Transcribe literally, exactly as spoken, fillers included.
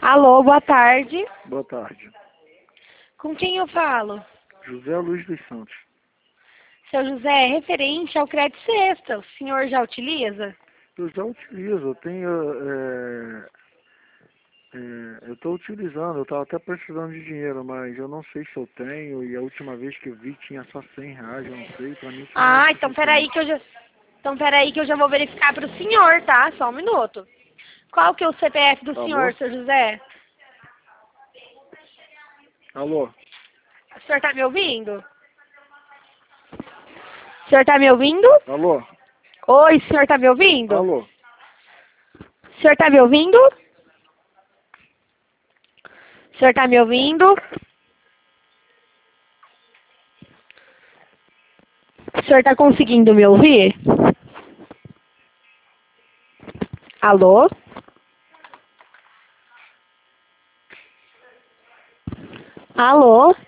Alô, boa tarde. Boa tarde. Com quem eu falo? José Luiz dos Santos. Seu José, referente ao crédito sexta, o senhor já utiliza? Eu já utilizo, eu tenho. É, é, eu estou utilizando, eu estava até precisando de dinheiro, mas eu não sei se eu tenho, e a última vez que eu vi tinha só cem reais, eu não sei, para mim isso não é Ah, então peraí suficiente. que eu já. Então peraí que eu já vou verificar para o senhor, tá? Só um minuto. Qual que é o C P F do Alô? senhor, seu José? Alô? O senhor tá me ouvindo? O senhor tá me ouvindo? Alô? Oi, o senhor tá me ouvindo? Alô? O senhor tá me ouvindo? O senhor tá me ouvindo? O senhor tá conseguindo me ouvir? Alô? Alô?